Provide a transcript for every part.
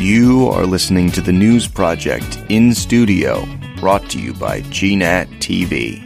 You are listening to the News Project in studio, brought to you by GNAT TV.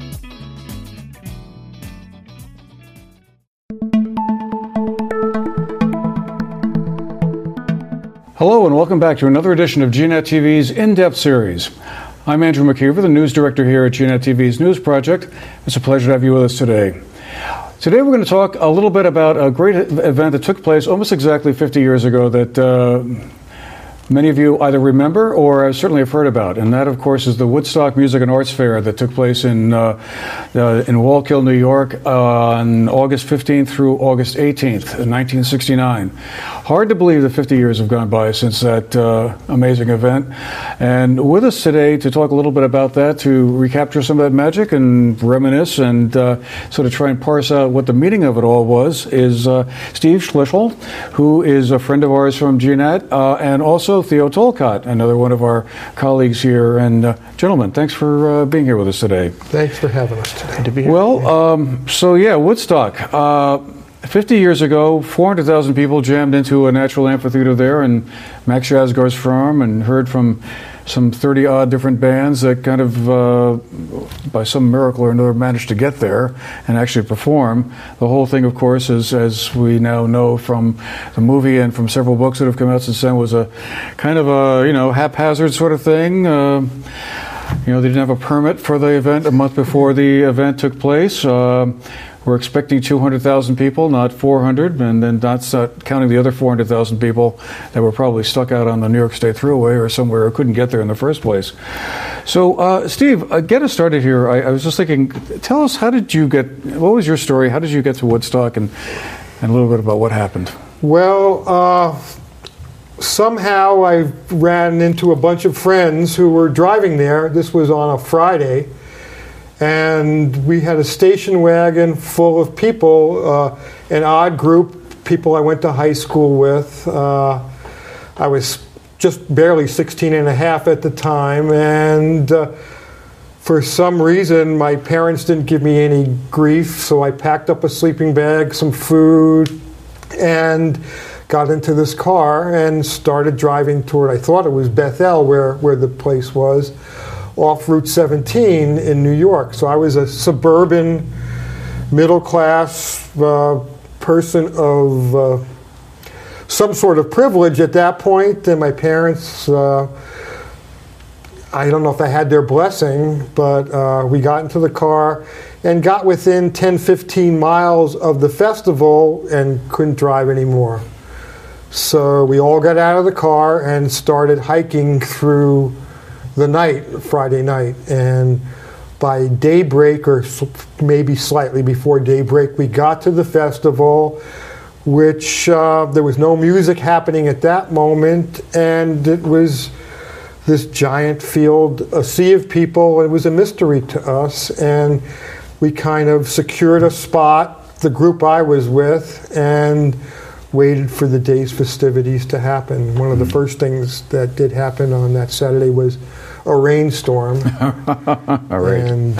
Hello and welcome back to another edition of GNAT TV's In-Depth series. I'm Andrew McKeever, the news director here at GNAT TV's News Project. It's a pleasure to have you with us today. Today we're going to talk a little bit about a great event that took place almost exactly 50 years ago that many of you either remember or certainly have heard about, and that, of course, is the Woodstock Music and Arts Fair that took place in Wallkill, New York, on August 15th through August 18th, 1969. Hard to believe that 50 years have gone by since that amazing event. And with us today to talk a little bit about that, to recapture some of that magic and reminisce and sort of try and parse out what the meaning of it all was, is Steve Schlichtel, who is a friend of ours from GNAT, and also Theo Tolcott, another one of our colleagues here. And gentlemen, thanks for being here with us today. Thanks for having us today. Good to be here. Well, Woodstock. 50 years ago, 400,000 people jammed into a natural amphitheater there in Max Yasgur's farm and heard from some 30-odd different bands that kind of, by some miracle or another, managed to get there and actually perform. The whole thing, of course, is, as we now know from the movie and from several books that have come out since then, was a kind of a, haphazard sort of thing. They didn't have a permit for the event a month before the event took place. We're expecting 200,000 people, not 400, and then not counting the other 400,000 people that were probably stuck out on the New York State Thruway or somewhere or couldn't get there in the first place. So, Steve, get us started here. I was just thinking, tell us, what was your story? How did you get to Woodstock, and a little bit about what happened? Well, somehow I ran into a bunch of friends who were driving there. This was on a Friday. And we had a station wagon full of people, an odd group, people I went to high school with. I was just barely 16 and a half at the time, and for some reason my parents didn't give me any grief, so I packed up a sleeping bag, some food, and got into this car and started driving toward, I thought it was Bethel, where the place was, off Route 17 in New York. So I was a suburban, middle-class person of some sort of privilege at that point, and my parents, I don't know if I had their blessing, but we got into the car and got within 10, 15 miles of the festival and couldn't drive anymore. So we all got out of the car and started hiking through the night, Friday night, and by daybreak, or maybe slightly before daybreak, we got to the festival, which there was no music happening at that moment, and it was this giant field, a sea of people. It was a mystery to us, and we kind of secured a spot, the group I was with, and waited for the day's festivities to happen. One of the first things that did happen on that Saturday was a rainstorm. All right. And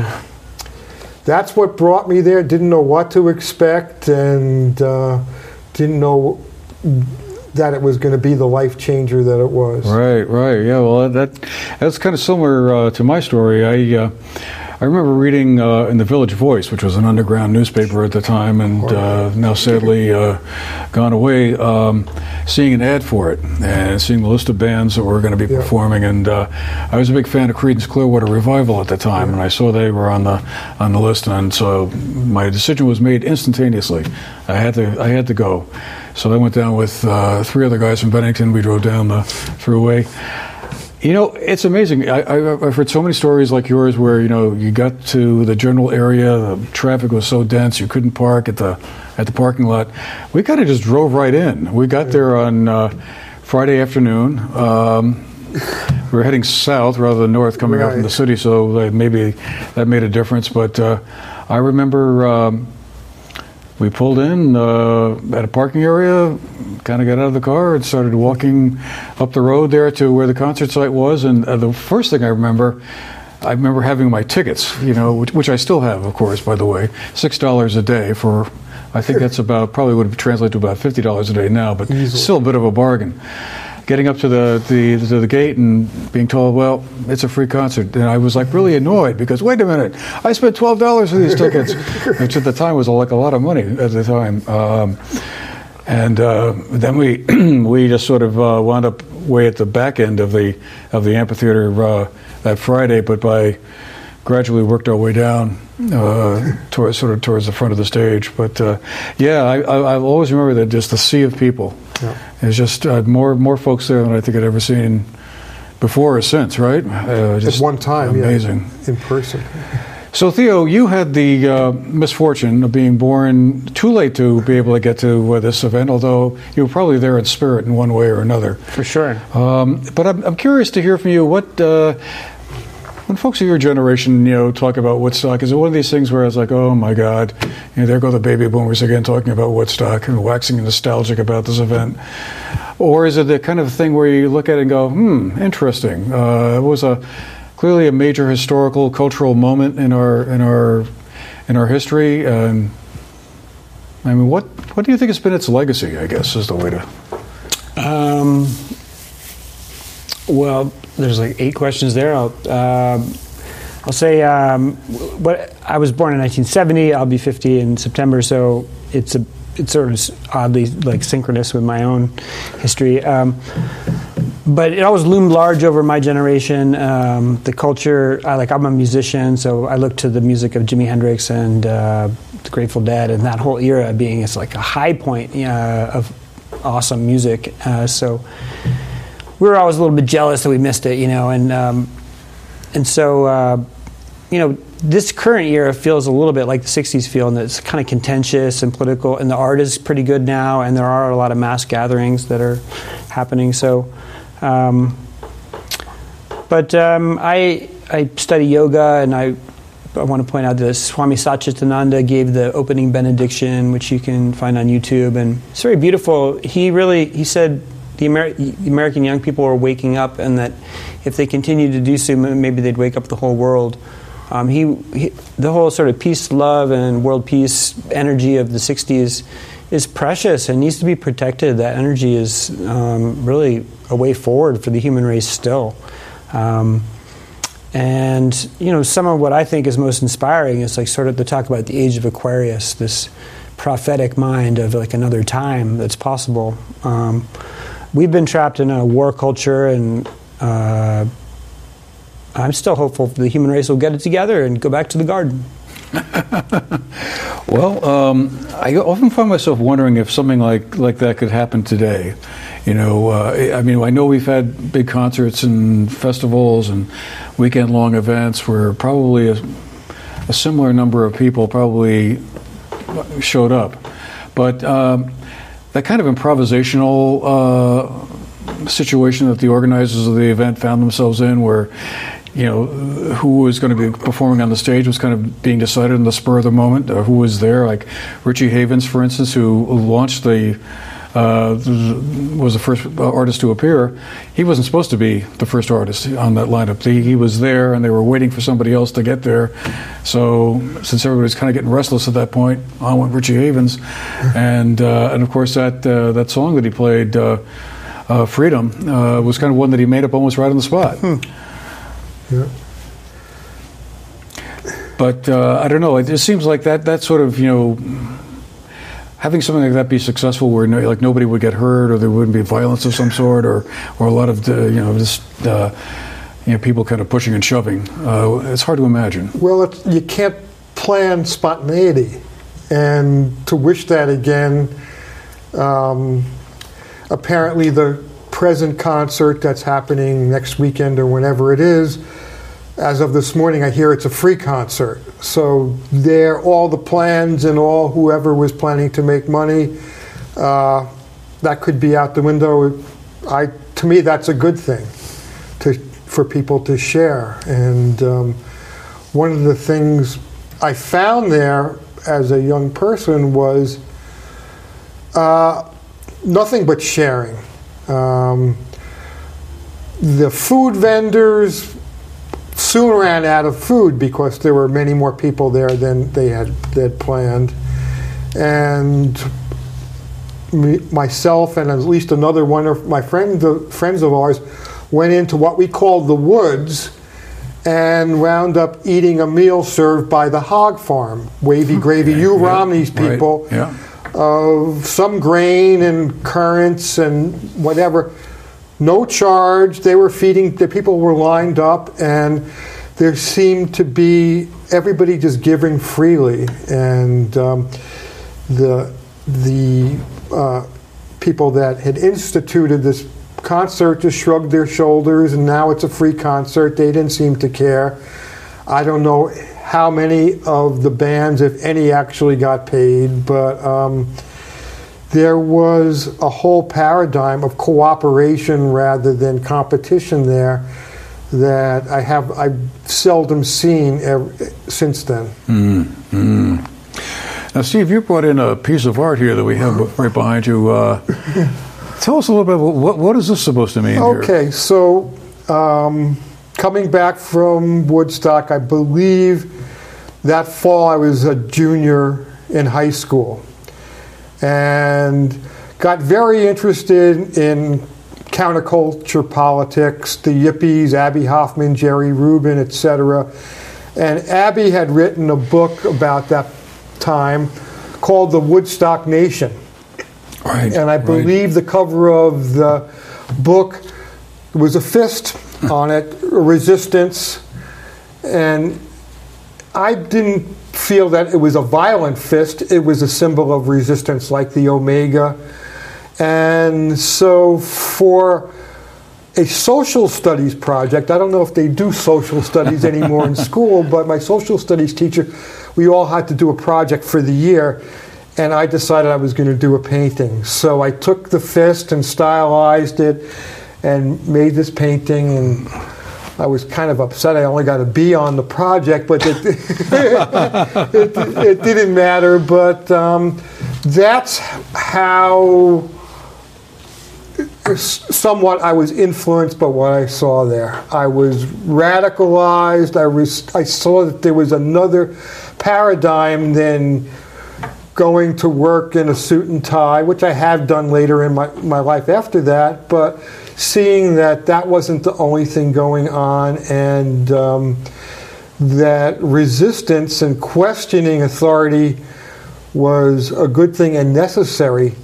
that's what brought me there. Didn't know what to expect, and didn't know that it was going to be the life changer that it was. Right. Yeah, well, that's kind of similar to my story. I remember reading in the Village Voice, which was an underground newspaper at the time, and now sadly gone away, seeing an ad for it and seeing the list of bands that were going to be performing. And I was a big fan of Creedence Clearwater Revival at the time, and I saw they were on the list, and so my decision was made instantaneously. I had to go. So I went down with 3 other guys from Bennington. We drove down the Thruway. It's amazing. I've heard so many stories like yours where, you got to the general area, the traffic was so dense you couldn't park at the parking lot. We kind of just drove right in. We got there on Friday afternoon. We were heading south rather than north coming out from the city, so maybe that made a difference. But I remember we pulled in at a parking area, kind of got out of the car and started walking up the road there to where the concert site was. And the first thing I remember having my tickets, which I still have, of course, by the way, $6 a day for, I think that's probably would have translated to about $50 a day now, but still a bit of a bargain. getting up to the gate and being told, well, it's a free concert. And I was like really annoyed because, wait a minute, I spent $12 for these tickets, which at the time was like a lot of money at the time. And then we just sort of wound up way at the back end of the amphitheater that Friday, but gradually worked our way down towards the front of the stage. But I always remember that just the sea of people. Yeah. There's just more folks there than I think I'd ever seen before or since, right? Just at one time, amazing. In person. So, Theo, you had the misfortune of being born too late to be able to get to this event, although you were probably there in spirit in one way or another. For sure. But I'm curious to hear from you, what... when folks of your generation, talk about Woodstock, is it one of these things where it's like, oh my God, there go the baby boomers again talking about Woodstock and waxing nostalgic about this event? Or is it the kind of thing where you look at it and go, interesting. It was clearly a major historical, cultural moment in our history. And I mean, what do you think has been its legacy? I guess is the way to. Well, there's like 8 questions there. I'll say what I was born in 1970. I'll be 50 in September, so it's sort of oddly like synchronous with my own history. But it always loomed large over my generation. The culture, I'm a musician, so I look to the music of Jimi Hendrix and the Grateful Dead, and that whole era being it's like a high point of awesome music. So we were always a little bit jealous that we missed it, and so this current era feels a little bit like the 60s feel, and it's kind of contentious and political, and the art is pretty good now, and there are a lot of mass gatherings that are happening. So, I study yoga, and I want to point out that Swami Satchitananda gave the opening benediction, which you can find on YouTube, and it's very beautiful. He said the American young people are waking up, and that if they continue to do so, maybe they'd wake up the whole world. The whole sort of peace, love, and world peace energy of the 60s is precious and needs to be protected. That energy is really a way forward for the human race still. And some of what I think is most inspiring is like sort of to talk about the age of Aquarius, this prophetic mind of like another time that's possible. We've been trapped in a war culture, and I'm still hopeful the human race will get it together and go back to the garden. Well, I often find myself wondering if something like that could happen today. I know we've had big concerts and festivals and weekend-long events where probably a similar number of people probably showed up. But that kind of improvisational situation that the organizers of the event found themselves in, where who was going to be performing on the stage was kind of being decided in the spur of the moment, who was there, like Richie Havens, for instance, who launched was the first artist to appear. He wasn't supposed to be the first artist on that lineup. He was there, and they were waiting for somebody else to get there. So since everybody was kind of getting restless at that point, on went Richie Havens, and of course that song that he played, Freedom, was kind of one that he made up almost right on the spot. Yeah. But I don't know. It just seems like that sort of having something like that be successful, where nobody would get hurt, or there wouldn't be violence of some sort, or a lot of people kind of pushing and shoving. It's hard to imagine. Well, you can't plan spontaneity, and to wish that again. Apparently, the present concert that's happening next weekend or whenever it is, as of this morning, I hear it's a free concert. So all the plans and all whoever was planning to make money, that could be out the window. To me, that's a good thing for people to share. And one of the things I found there as a young person was nothing but sharing. The food vendors soon ran out of food because there were many more people there than they had planned. And myself and at least another one of my friends of ours went into what we called the woods and wound up eating a meal served by the hog farm, Wavy Gravy, Hugh Romney's people, of some grain and currants and whatever. No charge. They were feeding, the people were lined up, and there seemed to be everybody just giving freely. And the people that had instituted this concert just shrugged their shoulders, and now it's a free concert. They didn't seem to care. I don't know how many of the bands, if any, actually got paid, but there was a whole paradigm of cooperation rather than competition there that I've seldom seen since then. Now, Steve, you brought in a piece of art here that we have right behind you. Tell us a little bit about what is this supposed to mean here? Okay, so coming back from Woodstock, I believe that fall I was a junior in high school and got very interested in counterculture politics, the Yippies, Abbie Hoffman, Jerry Rubin, etc. And Abbie had written a book about that time called The Woodstock Nation. Right, and I believe the cover of the book was a fist on it, a resistance, and I didn't feel that it was a violent fist. It was a symbol of resistance, like the Omega. And so for a social studies project, I don't know if they do social studies anymore in school, but my social studies teacher, we all had to do a project for the year, and I decided I was going to do a painting. So I took the fist and stylized it and made this painting, and I was kind of upset I only got a B on the project, but it didn't matter. But that's how somewhat I was influenced by what I saw there. I was radicalized. I saw that there was another paradigm than going to work in a suit and tie, which I have done later in my life after that, but seeing that that wasn't the only thing going on, and that resistance and questioning authority was a good thing and necessary.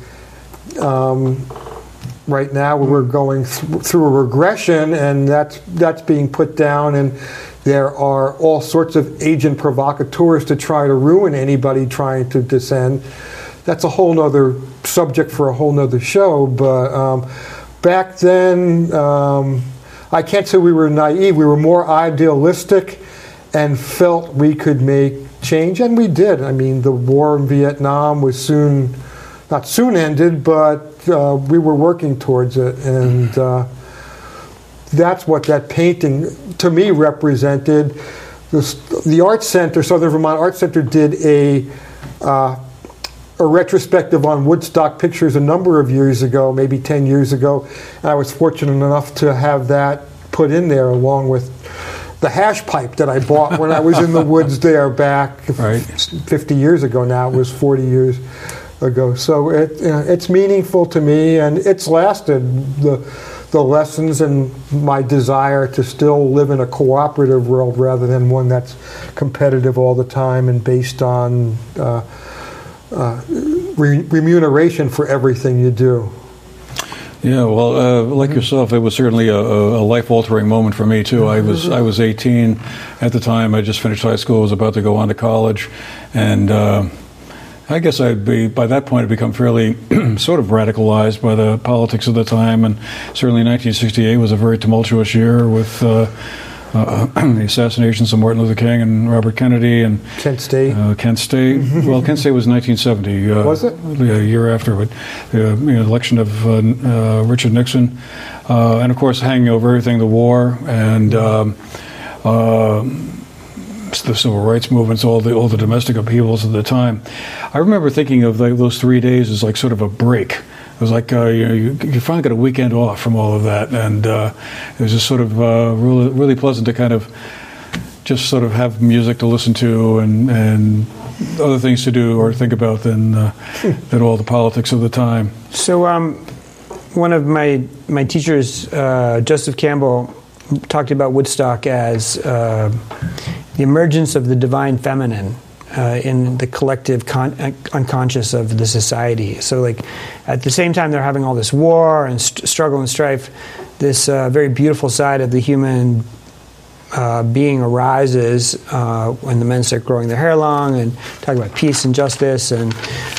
Right now we're going through a regression, and that's being put down, and there are all sorts of agent provocateurs to try to ruin anybody trying to descend. That's a whole nother subject for a whole nother show, but back then, I can't say we were naive. We were more idealistic and felt we could make change, and we did. I mean, the war in Vietnam was not soon ended, but we were working towards it, and that's what that painting, to me, represented. The Art Center, Southern Vermont Art Center, did a retrospective on Woodstock pictures a number of years ago, maybe 10 years ago. And I was fortunate enough to have that put in there along with the hash pipe that I bought when I was in the woods there back 50 years ago now. It was 40 years ago. So it's meaningful to me, and it's lasted. The lessons and my desire to still live in a cooperative world rather than one that's competitive all the time and based on remuneration for everything you do. Yeah, well, like yourself, it was certainly a life-altering moment for me too. I was 18 at the time. I just finished high school. Was about to go on to college, and I guess by that point I'd become fairly sort of radicalized by the politics of the time, and certainly 1968 was a very tumultuous year with the assassinations of Martin Luther King and Robert Kennedy and Kent State. Well, Kent State was 1970. Was it? Yeah, a year after, but the election of Richard Nixon, and of course hanging over everything, the war and the civil rights movements, all the domestic upheavals of the time. I remember thinking of those 3 days as like sort of a break. It was like you finally got a weekend off from all of that, and it was just sort of really, really pleasant to kind of just sort of have music to listen to and other things to do or think about than all the politics of the time. So one of my teachers, Joseph Campbell, talked about Woodstock as the emergence of the divine feminine in the collective unconscious of the society. So, like, at the same time they're having all this war and struggle and strife, this very beautiful side of the human being arises when the men start growing their hair long and talking about peace and justice. And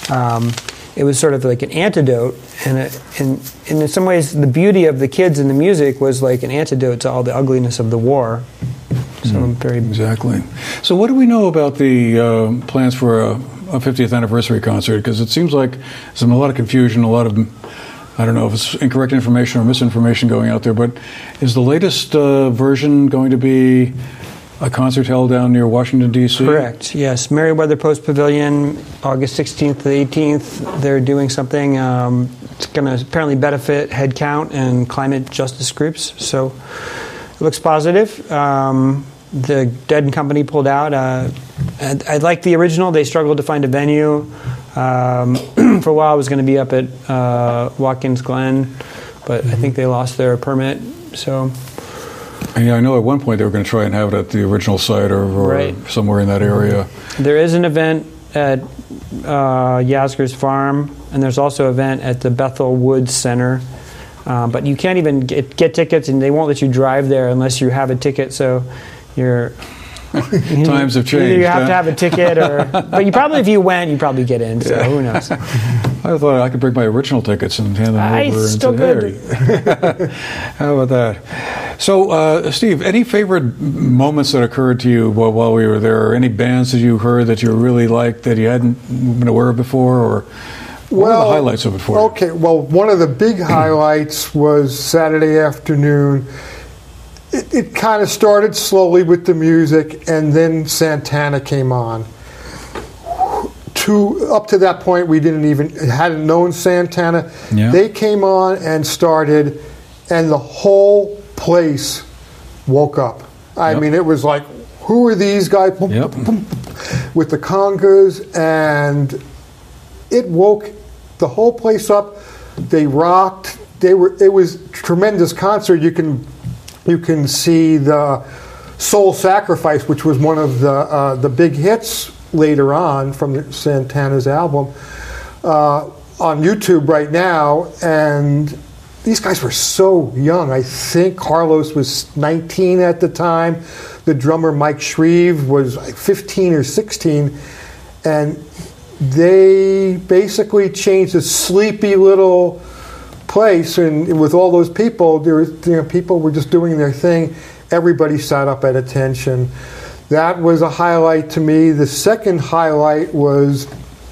it was sort of like an antidote. And in some ways, the beauty of the kids and the music was like an antidote to all the ugliness of the war. So Exactly. So what do we know about the plans for a 50th anniversary concert? Because it seems like there's a lot of confusion, a lot of, I don't know if it's incorrect information or misinformation going out there, but is the latest version going to be a concert held down near Washington, D.C.? Correct, yes. Merriweather Post Pavilion, August 16th to the 18th. They're doing something. It's going to apparently benefit head count and climate justice groups. So it looks positive. The Dead & Company pulled out. I like the original. They struggled to find a venue. For a while, it was going to be up at Watkins Glen, but I think they lost their permit. So, yeah, I know at one point they were going to try and have it at the original site or right. somewhere in that area. There is an event at Yasgur's Farm, and there's also an event at the Bethel Woods Center. But you can't even get tickets, and they won't let you drive there unless you have a ticket. So you're times have changed. Either you have to have a ticket, but you probably, if you went, you probably get in. So who knows? I thought I could bring my original tickets and hand them over. Still good. How about that? So, Steve, any favorite moments that occurred to you while we were there? Or any bands that you heard that you really liked that you hadn't been aware of before, or? What are the highlights of it for you? Okay, well, one of the big highlights was Saturday afternoon. It kind of started slowly with the music, and then Santana came on. Up to that point, we hadn't known Santana. Yeah. They came on and started, and the whole place woke up. I mean, it was like, who are these guys? Yep. With the congas, and it woke the whole place up. They rocked. It was a tremendous concert. You can see the Soul Sacrifice, which was one of the big hits later on from Santana's album, on YouTube right now. And these guys were so young. I think Carlos was 19 at the time. The drummer Mike Shreve was like 15 or 16, and they basically changed a sleepy little place, and with all those people, people were just doing their thing. Everybody sat up at attention. That was a highlight to me. The second highlight was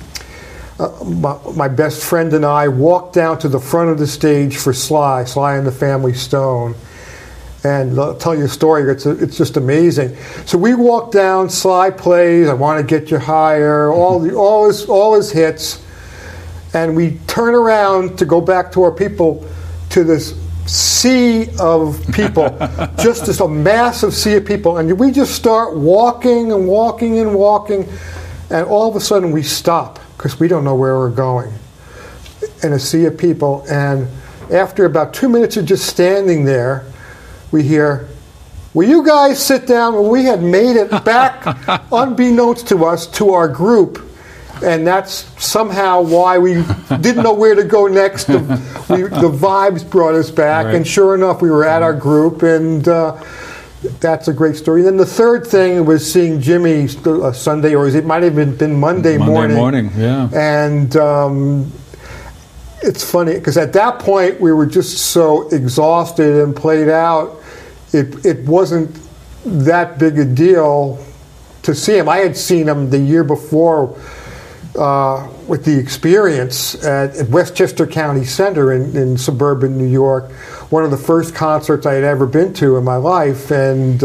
my best friend and I walked down to the front of the stage for Sly and the Family Stone. And I'll tell you a story. It's just amazing. So we walked down. Sly plays "I Want to Get You Higher," all his hits, and we turn around to go back to our people, to this sea of people, just this a massive sea of people, and we just start walking and walking and walking, and all of a sudden we stop because we don't know where we're going, in a sea of people. And after about 2 minutes of just standing there, we hear, "Will you guys sit down?" Well, we had made it back, unbeknownst to us, to our group, and that's somehow why we didn't know where to go next. The vibes brought us back, right. And sure enough, we were at our group, and that's a great story. And then the third thing was seeing Jimmy Sunday, or it might have been Monday morning. Yeah. And it's funny because at that point we were just so exhausted and played out. It wasn't that big a deal to see him. I had seen him the year before with the Experience at Westchester County Center in suburban New York. One of the first concerts I had ever been to in my life, and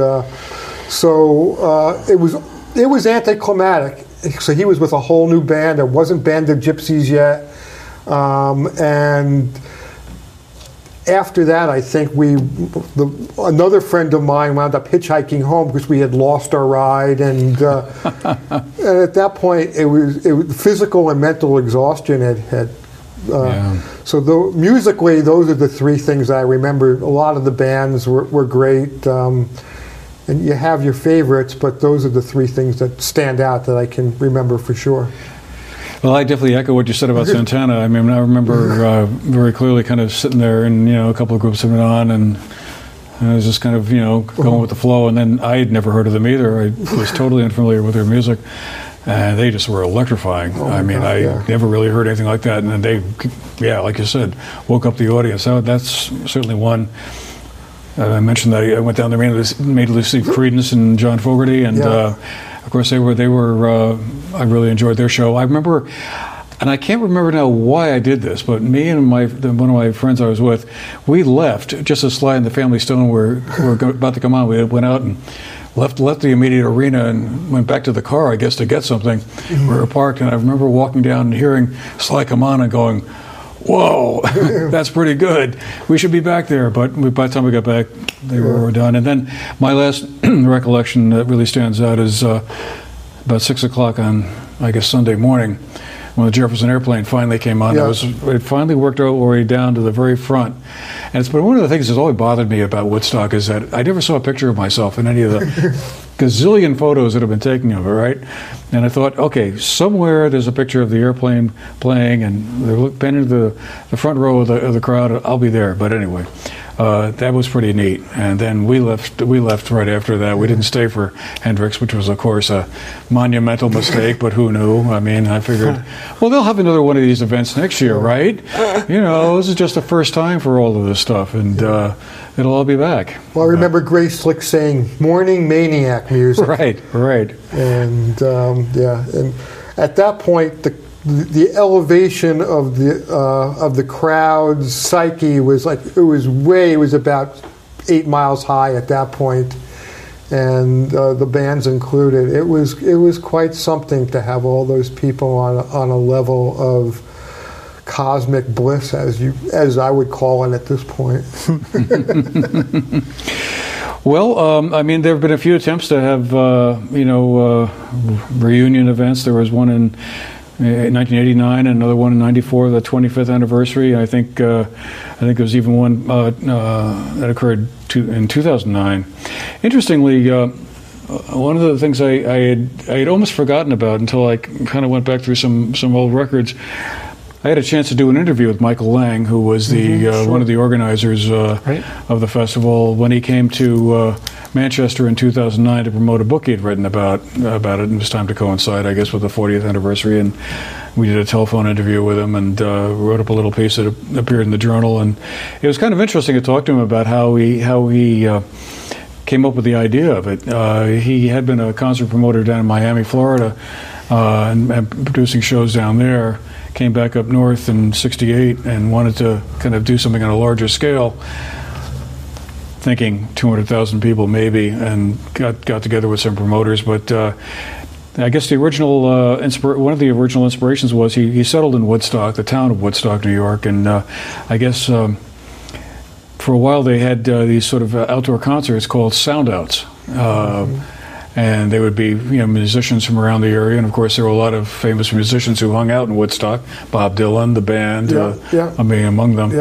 so it was anticlimactic. So he was with a whole new band. There wasn't Band of Gypsies yet. And after that, I think another friend of mine wound up hitchhiking home because we had lost our ride, and and at that point, it was physical and mental exhaustion had. So musically, those are the three things I remember. A lot of the bands were great, and you have your favorites, but those are the three things that stand out that I can remember for sure. Well, I definitely echo what you said about Santana. I mean, I remember very clearly kind of sitting there, and a couple of groups had been on, and I was just kind of going with the flow. And then I had never heard of them either. I was totally unfamiliar with their music, and they just were electrifying. I never really heard anything like that. And then they, like you said, woke up the audience. That's certainly one. I mentioned that I went down there mainly to see Creedence and John Fogerty, and. Of course, they were. I really enjoyed their show. I remember, and I can't remember now why I did this, but me and one of my friends I was with, we left just as Sly and the Family Stone were about to come on. We went out and left the immediate arena and went back to the car, I guess, to get something. Mm-hmm. We were parked, and I remember walking down and hearing Sly come on and going, "Whoa, that's pretty good. We should be back there." But by the time we got back, they were done. And then my last recollection that really stands out is about 6 o'clock on, I guess, Sunday morning, when the Jefferson Airplane finally came on. It finally worked our way down to the very front. And it's been one of the things that's always bothered me about Woodstock is that I never saw a picture of myself in any of the gazillion photos that have been taken of it, right? And I thought, okay, somewhere there's a picture of the airplane playing, and they're looking into the front row of the crowd. I'll be there. But anyway, that was pretty neat. And then we left right after that. We didn't stay for Hendrix, which was, of course, a monumental mistake, but who knew? I mean, I figured, well, they'll have another one of these events next year, right? This is just the first time for all of this stuff, and it'll all be back. Well, I remember Grace Slick saying, "Morning Maniac music." Right. And, and at that point, the elevation of the crowd's psyche was it was about 8 miles high at that point, and the bands included. It was quite something to have all those people on a level of cosmic bliss, as I would call it at this point. Well, I mean, there have been a few attempts to have reunion events. There was one in 1989, another one in '94, the 25th anniversary. I think there was even one that occurred in 2009. Interestingly, one of the things I had almost forgotten about until I kind of went back through some old records. I had a chance to do an interview with Michael Lang, who was one of the organizers of the festival, when he came to Manchester in 2009 to promote a book he had written about it, and it was time to coincide, I guess, with the 40th anniversary. And we did a telephone interview with him and wrote up a little piece that appeared in the journal. And it was kind of interesting to talk to him about how he came up with the idea of it. He had been a concert promoter down in Miami, Florida, and producing shows down there. Came back up north in '68 and wanted to kind of do something on a larger scale, thinking 200,000 people maybe, and got together with some promoters. But I guess the original one of the original inspirations was he settled in Woodstock, the town of Woodstock, New York, and I guess for a while they had these sort of outdoor concerts called sound outs. And they would be, musicians from around the area, and of course there were a lot of famous musicians who hung out in Woodstock. Bob Dylan, the band, I mean, among them.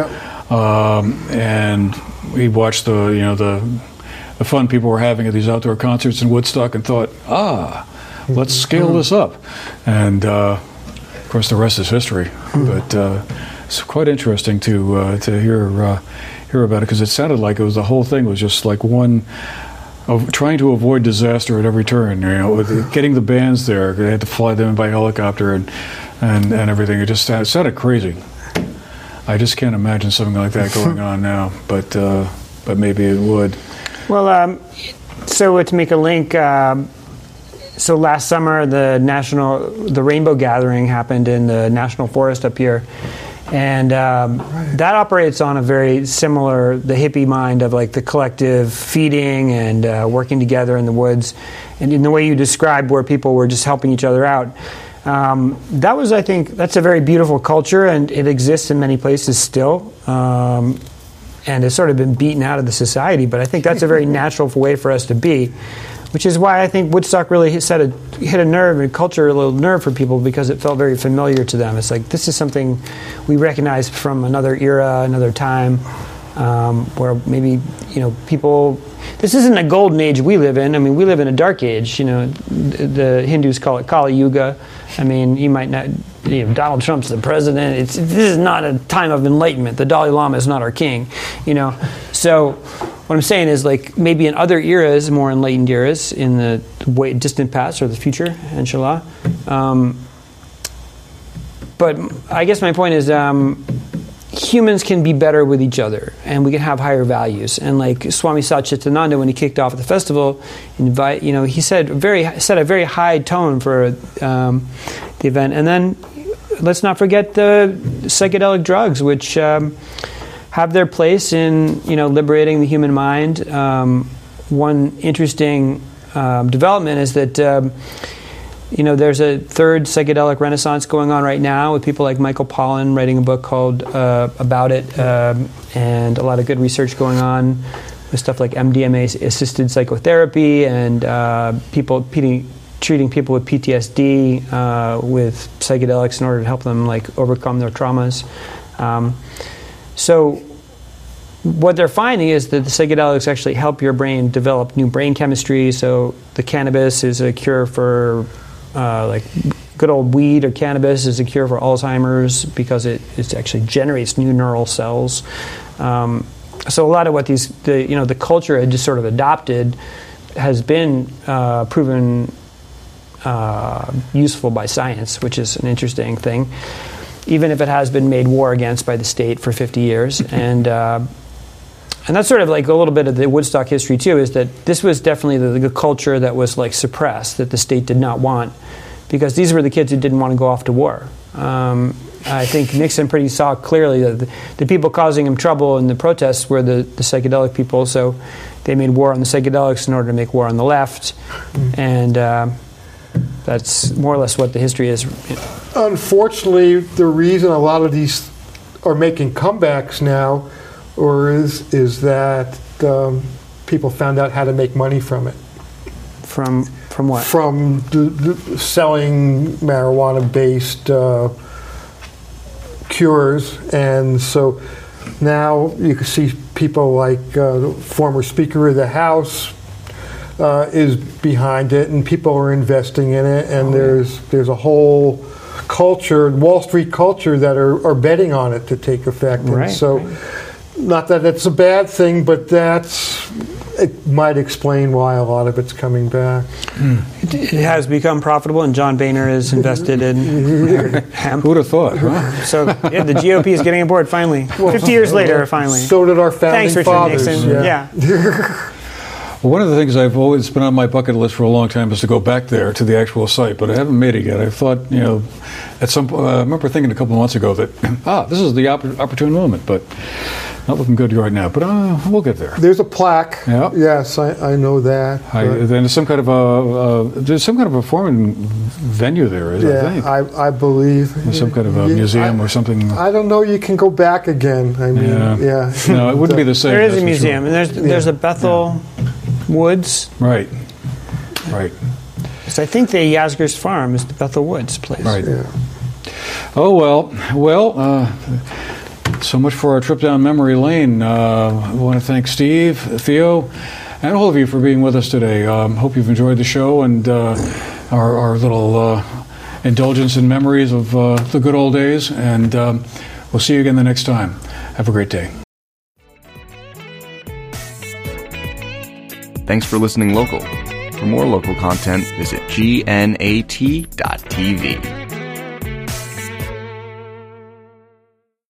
And we watched the fun people were having at these outdoor concerts in Woodstock, and thought, let's scale this up. And of course the rest is history. But it's quite interesting to hear about it, because it sounded like the whole thing was just like one. Of trying to avoid disaster at every turn, with getting the bands there. They had to fly them in by helicopter and everything. It just sounded crazy. I just can't imagine something like that going on now, but maybe it would. Well, so to make a link, so last summer the Rainbow Gathering happened in the National Forest up here. And that operates on a very similar, the hippie mind of like the collective feeding and working together in the woods. And in the way you described, where people were just helping each other out. That was, I think, that's a very beautiful culture, and it exists in many places still. and has sort of been beaten out of the society. But I think that's a very natural way for us to be, which is why I think Woodstock really hit a nerve, a little nerve for people, because it felt very familiar to them. It's like, this is something we recognize from another era, another time, where maybe, people. This isn't a golden age we live in. I mean, we live in a dark age. The Hindus call it Kali Yuga. I mean, you might not. Donald Trump's the president. This is not a time of enlightenment. The Dalai Lama is not our king. So what I'm saying is, like, maybe in other eras, more enlightened eras, in the distant past or the future, inshallah. But I guess my point is, humans can be better with each other, and we can have higher values. And like Swami Satchitananda, when he kicked off the festival, he set a very high tone for the event. And then let's not forget the psychedelic drugs, which have their place in liberating the human mind. One interesting development is that there's a third psychedelic renaissance going on right now, with people like Michael Pollan writing a book called about it, and a lot of good research going on with stuff like MDMA-assisted psychotherapy and treating people with PTSD with psychedelics in order to help them overcome their traumas. So what they're finding is that the psychedelics actually help your brain develop new brain chemistry. So the cannabis is a cure for good old weed, or cannabis is a cure for Alzheimer's, because it actually generates new neural cells. So a lot of what the culture had just sort of adopted has been proven useful by science, which is an interesting thing, even if it has been made war against by the state for 50 years. And that's sort of like a little bit of the Woodstock history too, is that this was definitely the culture that was suppressed, that the state did not want, because these were the kids who didn't want to go off to war. I think Nixon pretty saw clearly that the people causing him trouble in the protests were the psychedelic people, so they made war on the psychedelics in order to make war on the left. And that's more or less what the history is. Unfortunately, the reason a lot of these are making comebacks now is that people found out how to make money from it. From what? From selling marijuana-based cures, and so now you can see people like the former Speaker of the House is behind it, and people are investing in it, and there's a whole culture, Wall Street culture, that are betting on it to take effect. Right, and so, not that it's a bad thing, but it might explain why a lot of it's coming back. It has become profitable, and John Boehner is invested in hemp. Who would have thought, huh? So the GOP is getting aboard finally. 50 years later, finally. So did our founding Thanks, Richard fathers. Nixon. Yeah. Well, one of the things I've always been on my bucket list for a long time is to go back there to the actual site, but I haven't made it yet. I thought, at some point, I remember thinking a couple of months ago that, this is the opportune moment, but not looking good right now. But we'll get there. There's a plaque. Yeah. Yes, I know that. Then there's some kind of a performing venue there, I think. I believe. There's some kind of a museum or something. I don't know. You can go back again. I mean, yeah. No, it wouldn't be the same. There is a museum, and there's a Bethel Woods. Right. So I think the Yasgur's Farm is the Bethel Woods place. Right. Yeah. Oh, well, so much for our trip down memory lane. I want to thank Steve, Theo, and all of you for being with us today. Hope you've enjoyed the show and our little indulgence in memories of the good old days. And we'll see you again the next time. Have a great day. Thanks for listening local. For more local content, visit gnat.tv.